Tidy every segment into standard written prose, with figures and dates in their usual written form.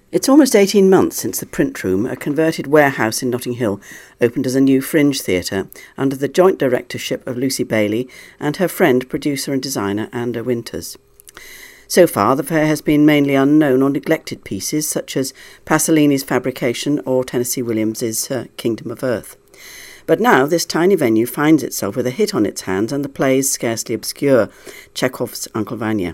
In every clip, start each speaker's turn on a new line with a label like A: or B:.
A: It's almost 18 months since the Print Room, a converted warehouse in Notting Hill, opened as a new fringe theatre under the joint directorship of Lucy Bailey and her friend, producer and designer Anna Winters. So far, the fair has been mainly unknown or neglected pieces such as Pasolini's Fabrication or Tennessee Williams's Kingdom of Earth. But now this tiny venue finds itself with a hit on its hands and the play is scarcely obscure, Chekhov's Uncle Vanya.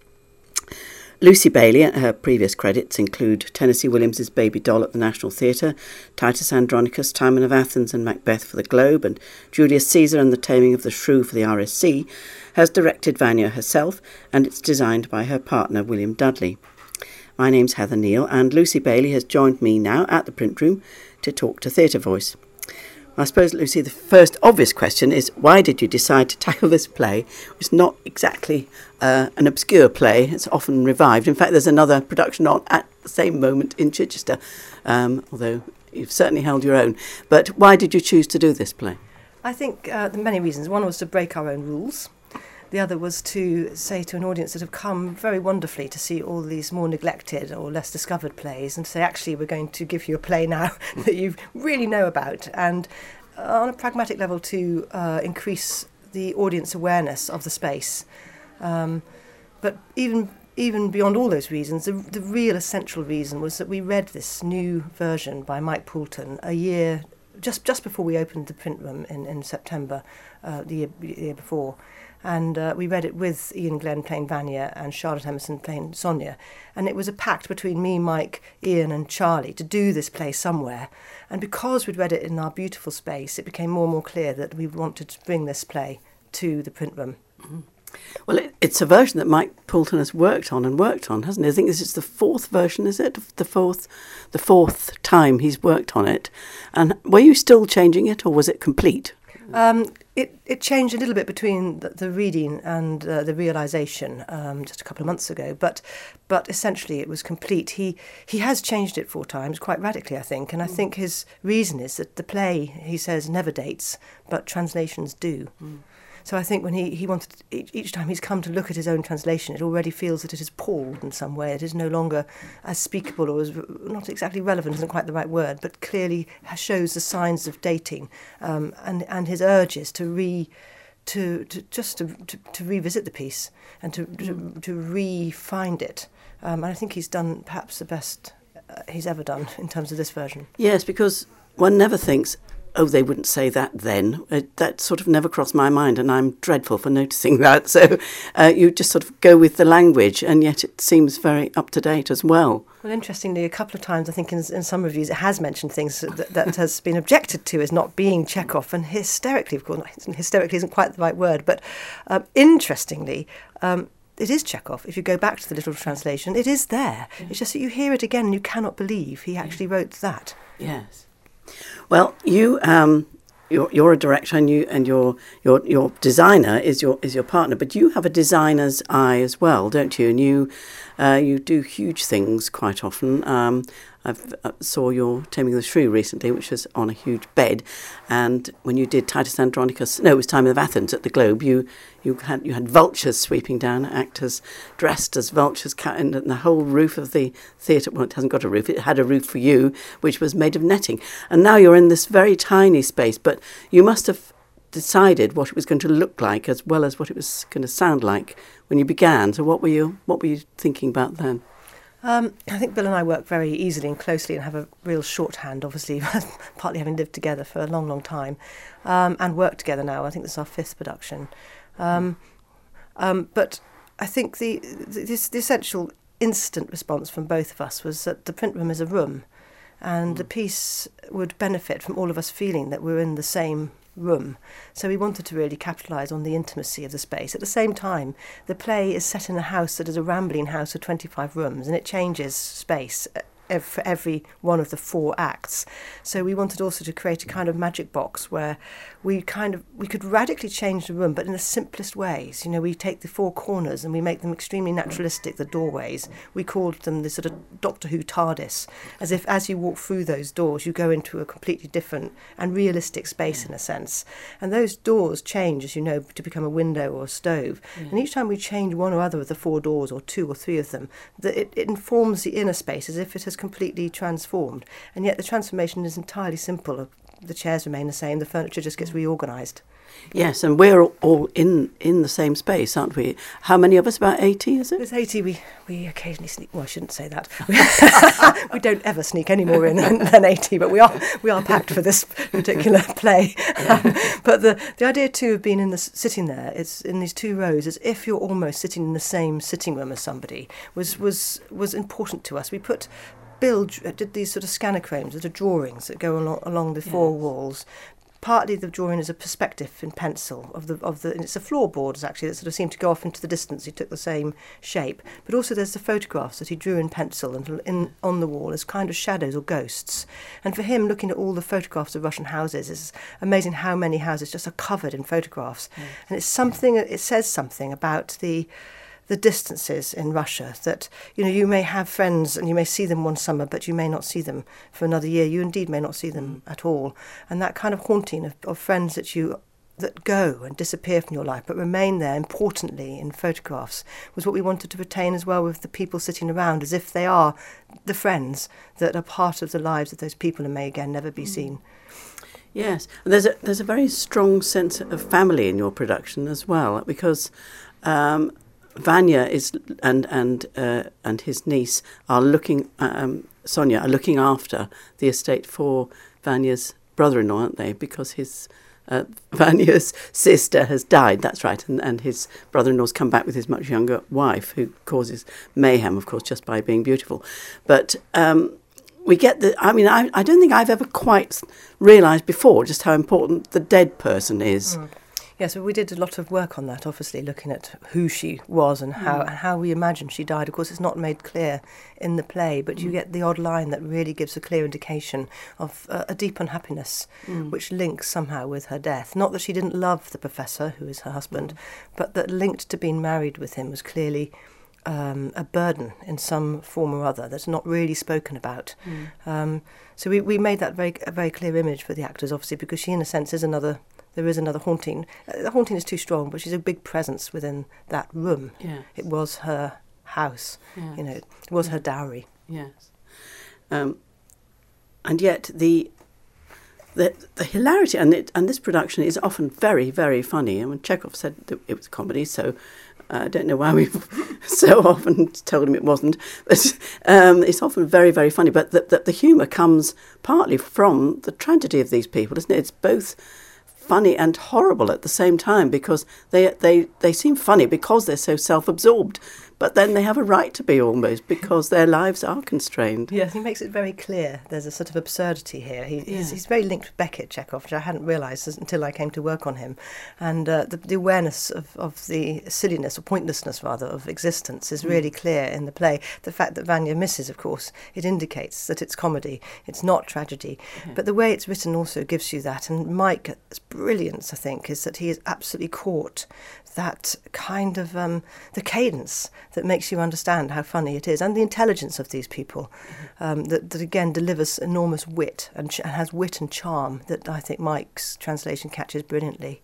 A: Lucy Bailey, her previous credits include Tennessee Williams's Baby Doll at the National Theatre, Titus Andronicus, Timon of Athens and Macbeth for the Globe, and Julius Caesar and the Taming of the Shrew for the RSC, has directed Vanya herself, and it's designed by her partner William Dudley. My name's Heather Neal, and Lucy Bailey has joined me now at the Print Room to talk to Theatre Voice. I suppose, Lucy, the first obvious question is, why did you decide to tackle this play? It's not exactly an obscure play. It's often revived. In fact, there's another production on at the same moment in Chichester, although you've certainly held your own. But why did you choose to do this play?
B: I think there are many reasons. One was to break our own rules. The other was to say to an audience that have come very wonderfully to see all these more neglected or less discovered plays, and to say, actually, we're going to give you a play now that you really know about, and on a pragmatic level to increase the audience awareness of the space. But even beyond all those reasons, the real essential reason was that we read this new version by Mike Poulton a year, just before we opened the print room in September, the year before. And we read it with Ian Glenn playing Vanya and Charlotte Emerson playing Sonia. And it was a pact between me, Mike, Ian and Charlie to do this play somewhere. And because we'd read it in our beautiful space, it became more and more clear that we wanted to bring this play to the print room.
A: Mm-hmm. Well, it's a version that Mike Poulton has worked on, hasn't he? I think this is the fourth version, is it? The fourth time he's worked on it. And were you still changing it, or was it complete?
B: It changed a little bit between the reading and the realisation just a couple of months ago, but essentially it was complete. He has changed it 4 times, quite radically, I think, and I think his reason is that the play, he says, never dates, but translations do. So I think when he wanted, each time he's come to look at his own translation, it already feels that it is palled in some way. It is no longer as speakable, or as not exactly relevant, isn't quite the right word, but clearly shows the signs of dating, and his urges to revisit the piece and to re-find it. And I think he's done perhaps the best he's ever done in terms of this version.
A: Yes, because one never thinks, oh, they wouldn't say that then. That sort of never crossed my mind, and I'm dreadful for noticing that. So you just sort of go with the language, and yet it seems very up-to-date as well.
B: Well, interestingly, a couple of times, I think in some reviews, it has mentioned things that has been objected to as not being Chekhov, and hysterically, of course, hysterically isn't quite the right word, but interestingly, it is Chekhov. If you go back to the literal translation, it is there. It's just that you hear it again and you cannot believe he actually wrote that.
A: Yes. Well, you're a director, and your designer is your partner, but you have a designer's eye as well, don't you? And you do huge things quite often. I saw your Taming of the Shrew recently, which was on a huge bed, and when you did Titus Andronicus, it was Timon of Athens at the Globe. You had vultures sweeping down, actors dressed as vultures, and the whole roof of the theatre. Well, it hasn't got a roof; it had a roof for you, which was made of netting. And now you're in this very tiny space, but you must have decided what it was going to look like as well as what it was going to sound like when you began. So what were you thinking about then?
B: I think Bill and I work very easily and closely and have a real shorthand, obviously, partly having lived together for a long, long time, and worked together now. I think this is our 5th production. But I think the essential instant response from both of us was that the print room is a room, and the piece would benefit from all of us feeling that we're in the same room. So we wanted to really capitalise on the intimacy of the space. At the same time, the play is set in a house that is a rambling house with 25 rooms, and it changes space for every one of the 4 acts. So we wanted also to create a kind of magic box where we could radically change the room, but in the simplest ways. We take the 4 corners and we make them extremely naturalistic, the doorways. We called them the sort of Doctor Who TARDIS, as if as you walk through those doors, you go into a completely different and realistic space in a sense. And those doors change, as you know, to become a window or a stove. And each time we change one or other of the 4 doors, or 2 or 3 of them, it informs the inner space as if it has has completely transformed. And yet the transformation is entirely simple. The chairs remain the same, the furniture just gets reorganised.
A: Yes, and we're all in the same space, aren't we? How many of us? About 80, is it?
B: There's 80. We occasionally sneak. Well, I shouldn't say that. We don't ever sneak any more in than 80, but we are packed for this particular play. But the idea too of being sitting there, it's in these two rows, as if you're almost sitting in the same sitting room as somebody, was important to us. Bill did these sort of scanochromes, that are drawings that go along the four walls. Partly the drawing is a perspective in pencil of the and it's a floorboards actually that sort of seem to go off into the distance. He took the same shape, but also there's the photographs that he drew in pencil and on the wall as kind of shadows or ghosts. And for him, looking at all the photographs of Russian houses, it's amazing how many houses just are covered in photographs. And it says something about the distances in Russia, that you may have friends and you may see them one summer, but you may not see them for another year. You indeed may not see them at all. And that kind of haunting of friends that go and disappear from your life but remain there importantly in photographs was what we wanted to retain as well, with the people sitting around, as if they are the friends that are part of the lives of those people and may again never be seen.
A: Yes, there's a very strong sense of family in your production as well, because Vanya is and his niece are looking. Sonia are looking after the estate for Vanya's brother-in-law, aren't they? Because his Vanya's sister has died. That's right, and his brother-in-law's come back with his much younger wife, who causes mayhem, of course, just by being beautiful. But we get I don't think I've ever quite realised before just how important the dead person is.
B: Yes, we did a lot of work on that, obviously, looking at who she was and how we imagine she died. Of course, it's not made clear in the play, but you get the odd line that really gives a clear indication of a deep unhappiness, which links somehow with her death. Not that she didn't love the professor, who is her husband, but that linked to being married with him was clearly a burden in some form or other that's not really spoken about. So we made that a very clear image for the actors, obviously, because she, in a sense, there is another haunting. The haunting is too strong, but she's a big presence within that room. Yes. It was her house. Yes. It was her dowry.
A: Yes. And yet the hilarity and this production is often very, very funny. I mean, Chekhov said that it was comedy, so I don't know why we've so often told him it wasn't. But it's often very, very funny. But the humour comes partly from the tragedy of these people, isn't it? It's both funny and horrible at the same time, because they seem funny because they're so self-absorbed, but then they have a right to be almost, because their lives are constrained.
B: Yes, he makes it very clear. There's a sort of absurdity here. He's very linked with Beckett, Chekhov, which I hadn't realised until I came to work on him. And the awareness of the silliness, or pointlessness rather, of existence is really clear in the play. The fact that Vanya misses, of course, it indicates that it's comedy. It's not tragedy. Yeah. But the way it's written also gives you that. And Mike's brilliance, I think, is that he has absolutely caught that kind of the cadence that makes you understand how funny it is, and the intelligence of these people, that again delivers enormous wit and has wit and charm that I think Mike's translation catches brilliantly.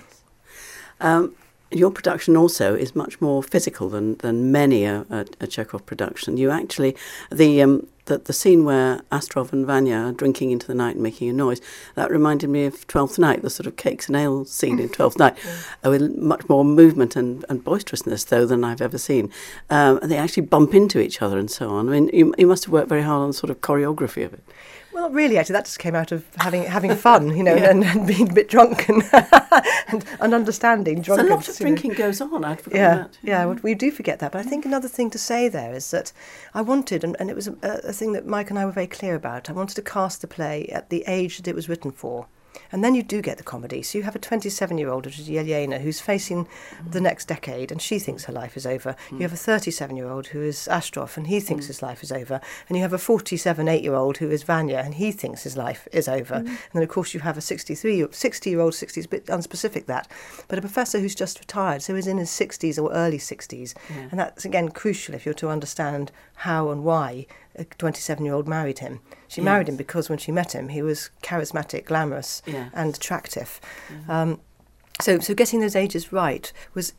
A: Yes. Your production also is much more physical than many a Chekhov production. You actually, the scene where Astrov and Vanya are drinking into the night and making a noise, that reminded me of Twelfth Night, the sort of cakes and ale scene in Twelfth Night, with much more movement and boisterousness, though, than I've ever seen. And they actually bump into each other and so on. I mean, you must have worked very hard on the sort of choreography of it.
B: Well, not really, actually. That just came out of having fun, and being a bit drunk and understanding drunk.
A: So a lot of drinking goes on. I'd forgotten that.
B: Yeah, we do forget that. But I think another thing to say there is that I wanted, and it was a thing that Mike and I were very clear about, I wanted to cast the play at the age that it was written for. And then you do get the comedy. So you have a 27-year-old, which is Yelena, who's facing the next decade, and she thinks her life is over. You have a 37-year-old who is Astrov, and he thinks his life is over. And you have a 47-8-year-old who is Vanya, and he thinks his life is over. And then, of course, you have a 60-year-old, 60 is a bit unspecific that, but a professor who's just retired, so he's in his 60s or early 60s. Yeah. And that's, again, crucial if you're to understand how and why a 27-year-old married him. She married him because when she met him, he was charismatic, glamorous, and attractive. So getting those ages right is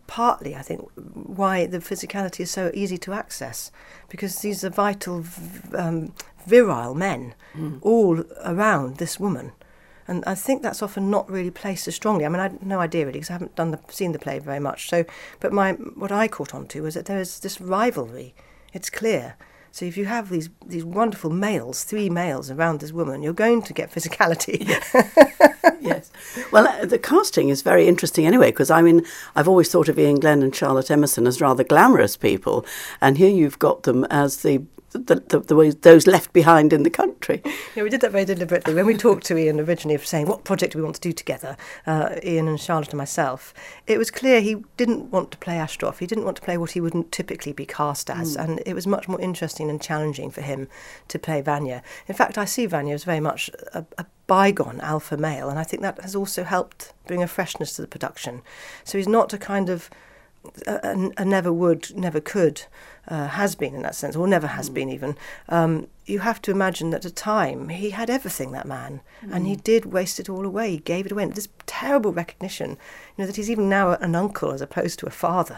B: partly, I think, why the physicality is so easy to access, because these are vital, virile men all around this woman. And I think that's often not really placed as strongly. I mean, I have no idea really, because I haven't seen the play very much. So, but what I caught on to was that there is this rivalry. It's clear. So if you have these wonderful males, 3 males around this woman, you're going to get physicality.
A: Yes. Well, the casting is very interesting anyway, because I mean, I've always thought of Ian Glenn and Charlotte Emerson as rather glamorous people, and here you've got them as the way those left behind in the country.
B: Yeah, we did that very deliberately. When we talked to Ian originally of saying, what project do we want to do together, Ian and Charlotte and myself, it was clear he didn't want to play Astroff. He didn't want to play what he wouldn't typically be cast as, and it was much more interesting and challenging for him to play Vanya. In fact, I see Vanya as very much a bygone alpha male, and I think that has also helped bring a freshness to the production. So he's not a kind of a never would, never could, has been in that sense, or never has been even. You have to imagine that at a time he had everything, that man, and he did waste it all away. He gave it away. And this terrible recognition, that he's even now an uncle as opposed to a father,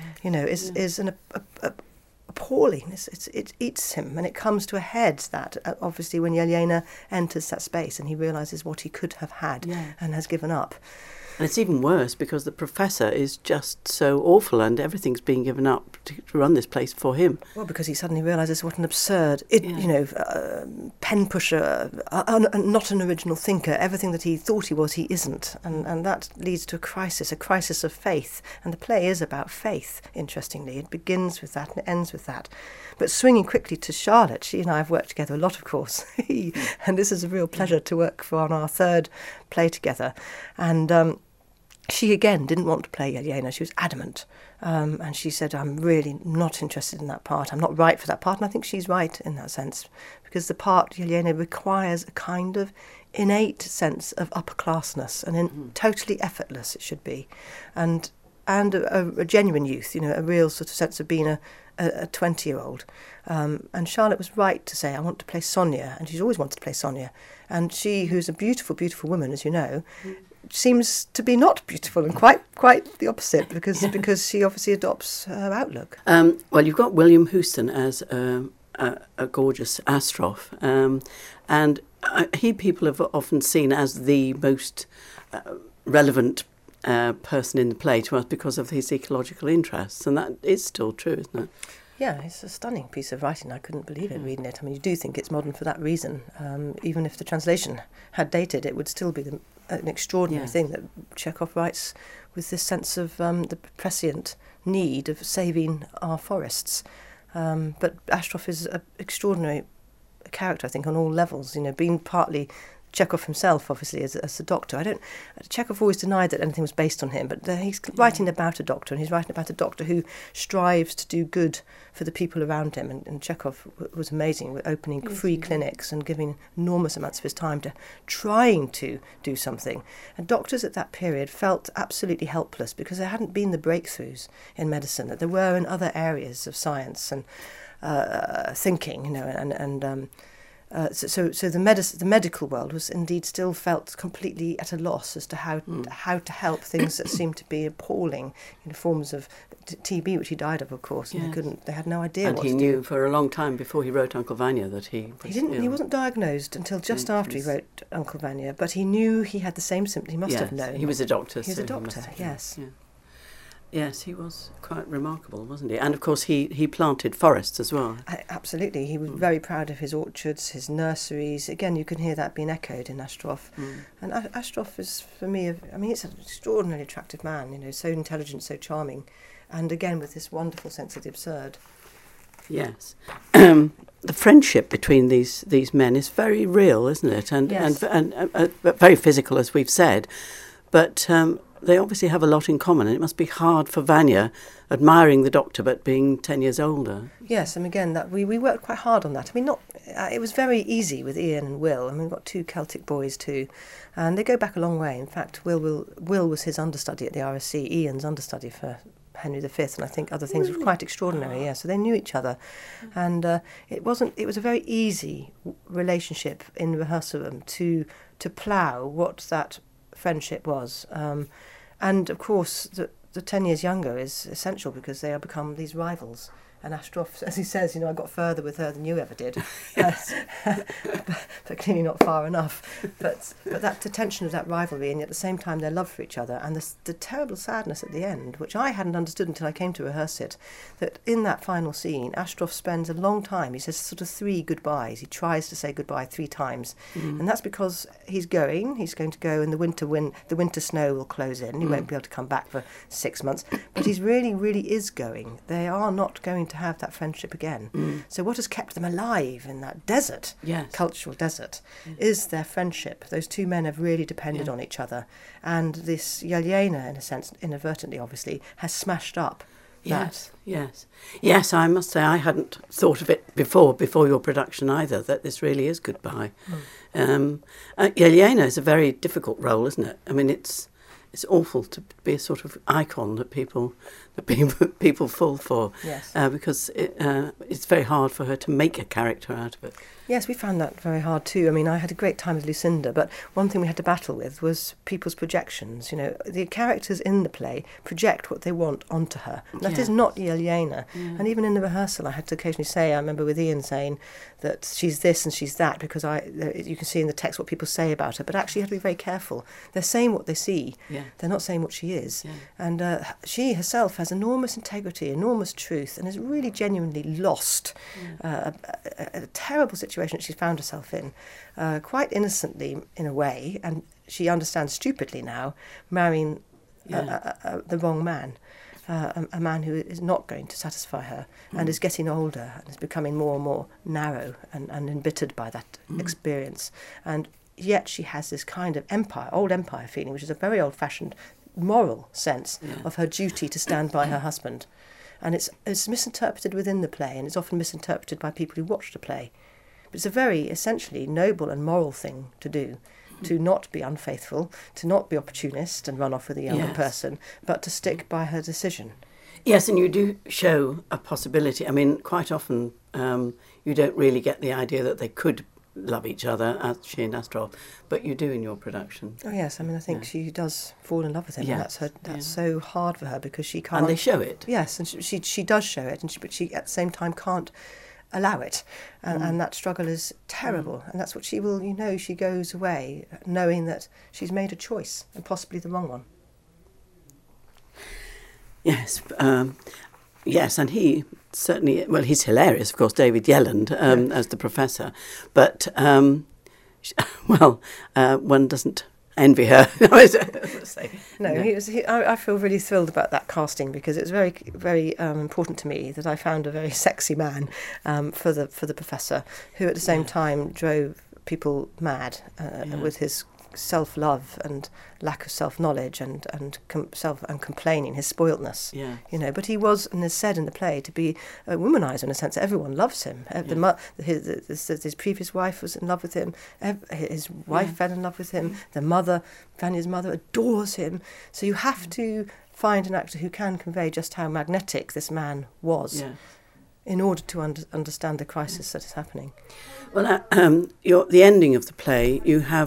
B: is an appalling. It eats him, and it comes to a head that obviously when Yelena enters that space and he realises what he could have had and has given up.
A: And it's even worse because the professor is just so awful, and everything's being given up to run this place for him.
B: Well, because he suddenly realises what an absurd, pen pusher, not an original thinker. Everything that he thought he was, he isn't. And that leads to a crisis of faith. And the play is about faith, interestingly. It begins with that and it ends with that. But swinging quickly to Charlotte, she and I have worked together a lot, of course. And this is a real pleasure to work for on our 3rd play together. And she, again, didn't want to play Yelena. She was adamant. And she said, I'm really not interested in that part. I'm not right for that part. And I think she's right in that sense, because the part, Yelena, requires a kind of innate sense of upper-classness, and totally effortless it should be. And a genuine youth, a real sort of sense of being a 20-year-old. And Charlotte was right to say, I want to play Sonia. And she's always wanted to play Sonia. And she, who's a beautiful, beautiful woman, as you know, seems to be not beautiful, and quite the opposite, because she obviously adopts her outlook.
A: Well, you've got William Houston as a gorgeous Astroff, and people have often seen as the most relevant person in the play to us because of his ecological interests, and that is still true, isn't it?
B: Yeah, it's a stunning piece of writing. I couldn't believe it reading it. I mean, you do think it's modern for that reason. Even if the translation had dated, it would still be an extraordinary thing that Chekhov writes with this sense of the prescient need of saving our forests. But Astroff is an extraordinary character, I think, on all levels, being partly Chekhov himself, obviously, as a doctor. Chekhov always denied that anything was based on him, but he's writing about a doctor, and he's writing about a doctor who strives to do good for the people around him. And Chekhov was amazing with opening free clinics and giving enormous amounts of his time to trying to do something. And doctors at that period felt absolutely helpless because there hadn't been the breakthroughs in medicine that there were in other areas of science and thinking, So the medical world was indeed still felt completely at a loss as to how to help things that seemed to be appalling, forms of TB, which he died of course, and they had no idea what to do.
A: And he knew for a long time before he wrote Uncle Vanya that he was ill.
B: He wasn't diagnosed until just after he wrote Uncle Vanya, but he knew he had the same symptoms. He must have known.
A: He was a doctor.
B: He was a doctor, yes.
A: Yeah. Yes, he was quite remarkable, wasn't he? And of course he planted forests as well.
B: Absolutely. He was very proud of his orchards, his nurseries. Again, you can hear that being echoed in Astroff. And Astroff is, for me, it's an extraordinarily attractive man, so intelligent, so charming. And again, with this wonderful sense of the absurd.
A: Yes. The friendship between these men is very real, isn't it? And very physical, as we've said. But they obviously have a lot in common, and it must be hard for Vanya, admiring the doctor but being 10 years older.
B: Yes, and again, that we worked quite hard on that. It was very easy with Ian and Will. We've got 2 Celtic boys too, and they go back a long way. In fact, Will was his understudy at the RSC, Ian's understudy for Henry V, and I think other things were quite extraordinary. Yeah, so they knew each other, and it was a very easy relationship in the rehearsal room to plough what that friendship was. And of course, the 10 years younger is essential because they have become these rivals. And Astroff, as he says, I got further with her than you ever did, but clearly not far enough. But that the tension of that rivalry, and at the same time their love for each other, and the terrible sadness at the end, which I hadn't understood until I came to rehearse it, that in that final scene, Astroff spends a long time. He says sort of 3 goodbyes. He tries to say goodbye 3 times, and that's because he's going to go, and the winter snow will close in. He won't be able to come back for 6 months, but he's really is going. They are not going to have that friendship again. So what has kept them alive in that desert, cultural desert, is their friendship. Those 2 men have really depended on each other, and this Yelena, in a sense, inadvertently obviously, has smashed up that.
A: Yes, I must say I hadn't thought of it before your production either, that this really is goodbye. Yelena is a very difficult role, isn't it? I mean, it's awful to be a sort of icon that people fall for.
B: Yes.
A: Because it's very hard for her to make a character out of it.
B: Yes, we found that very hard too. I mean, I had a great time with Lucinda, but one thing we had to battle with was people's projections. The characters in the play project what they want onto her. And that is not Yelena. And even in the rehearsal, I had to occasionally say, I remember with Ian saying that she's this and she's that, because you can see in the text what people say about her, but actually you have to be very careful. They're saying what they see. They're not saying what she is. And she herself has enormous integrity, enormous truth, and is really genuinely lost a terrible situation that she's found herself in, quite innocently in a way, and she understands stupidly now, marrying the wrong man, a man who is not going to satisfy her and is getting older and is becoming more and more narrow and embittered by that experience. And yet she has this kind of old empire feeling, which is a very old-fashioned moral sense of her duty to stand by her husband. And it's misinterpreted within the play, and it's often misinterpreted by people who watch the play. But it's a very essentially noble and moral thing to do, to not be unfaithful, to not be opportunist and run off with a younger person, but to stick by her decision.
A: Yes, and you do show a possibility. I mean, quite often you don't really get the idea that they could love each other, as she and Astroff, but you do in your production.
B: Oh yes, I mean, I think she does fall in love with him, and that's so hard for her because she can't.
A: And they show it.
B: Yes, and she does show it, but she at the same time can't allow it, and that struggle is terrible, and that's what she will. She goes away knowing that she's made a choice, and possibly the wrong one.
A: Yes, yes, and he certainly, he's hilarious, of course, David Yelland, as the professor, but, one doesn't envy her.
B: No, I feel really thrilled about that casting because it was very, very important to me that I found a very sexy man for the professor, who at the same time drove people mad with his self-love and lack of self-knowledge and complaining, his spoiltness. But he was, and is said in the play, to be a womanizer in a sense. Everyone loves him. His previous wife was in love with him. His wife fell in love with him. The mother, Vanya's mother, adores him. So you have to find an actor who can convey just how magnetic this man was in order to understand the crisis that is happening.
A: Well, the ending of the play,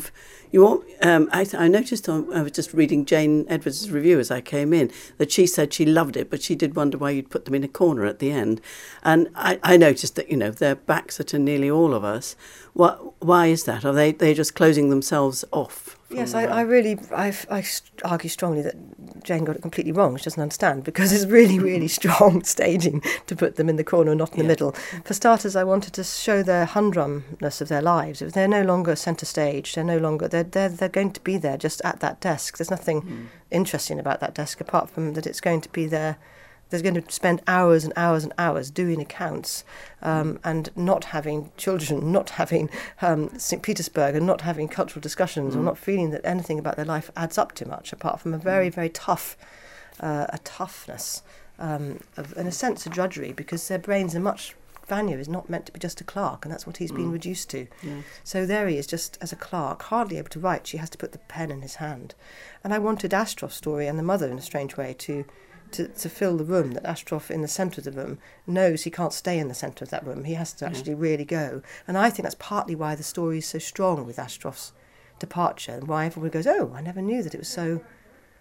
A: I noticed, I was just reading Jane Edwards' review as I came in, that she said she loved it, but she did wonder why you'd put them in a corner at the end. And I noticed that, their backs are to nearly all of us. Why is that? Are they just closing themselves off?
B: Yes, I argue strongly that Jane got it completely wrong. She doesn't understand, because it's really, really strong staging to put them in the corner and not in the middle. For starters, I wanted to show the humdrumness of their lives. They're no longer centre stage. They're no longer. They're going to be there just at that desk. There's nothing interesting about that desk apart from that it's going to be there. They're going to spend hours and hours and hours doing accounts and not having children, not having St. Petersburg, and not having cultural discussions, or not feeling that anything about their life adds up to much, apart from a very, very tough, a toughness, of, in a sense, a drudgery, because their brains are much. Vanya is not meant to be just a clerk, and that's what he's been reduced to. Yes. So there he is, just as a clerk, hardly able to write. She has to put the pen in his hand. And I wanted Astroff's story and the mother, in a strange way, to fill the room, that Astroff in the centre of the room knows he can't stay in the centre of that room. He has to actually really go. And I think that's partly why the story is so strong with Astroff's departure, and why everyone goes, oh, I never knew that it was so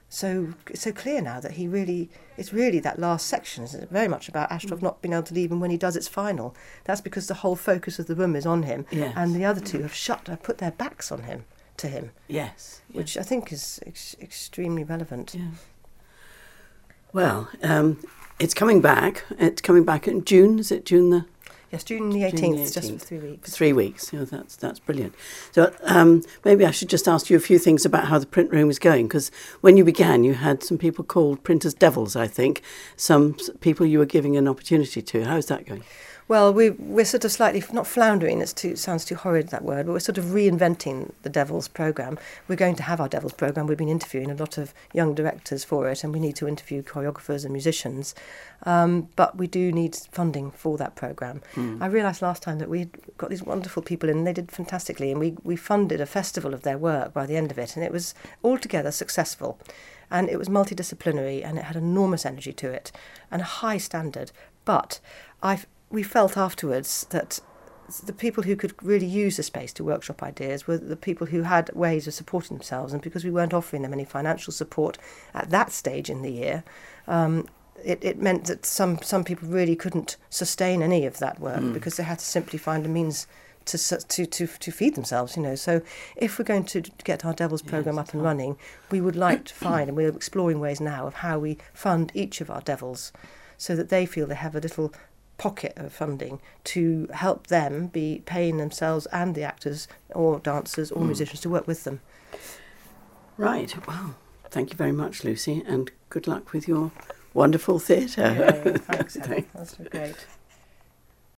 B: so clear now that it's really that last section is very much about Ashtrov not being able to leave him when he does its final. That's because the whole focus of the room is on him,
A: yes.
B: and the other two have put their backs on him, to him.
A: Yes.
B: Which I think is extremely relevant.
A: Yeah. Well, it's coming back. It's coming back in June. Is it June the?
B: Yes, June the 18th, just for 3 weeks.
A: For 3 weeks. Yeah, that's brilliant. So maybe I should just ask you a few things about how the print room is going, because when you began, you had some people called printers devils, I think. Some people you were giving an opportunity to. How's that going?
B: Well, we're sort of slightly, not floundering, it sounds too horrid, that word, but we're sort of reinventing the Devils programme. We're going to have our Devils programme. We've been interviewing a lot of young directors for it, and we need to interview choreographers and musicians. But we do need funding for that programme. I realised last time that we'd got these wonderful people in, and they did fantastically, and we funded a festival of their work by the end of it, and it was altogether successful. And it was multidisciplinary, and it had enormous energy to it, and a high standard. But we felt afterwards that the people who could really use the space to workshop ideas were the people who had ways of supporting themselves, and because we weren't offering them any financial support at that stage in the year, it meant that some people really couldn't sustain any of that work because they had to simply find a means to feed themselves, you know. So if we're going to get our Devils programme up and running, we would like to find, and we're exploring ways now of how we fund each of our Devils so that they feel they have a little pocket of funding to help them be paying themselves and the actors or dancers or musicians to work with them.
A: Right. Well, thank you very much, Lucy, and good luck with your wonderful theatre.
B: Yeah, thanks, Helen. That's great.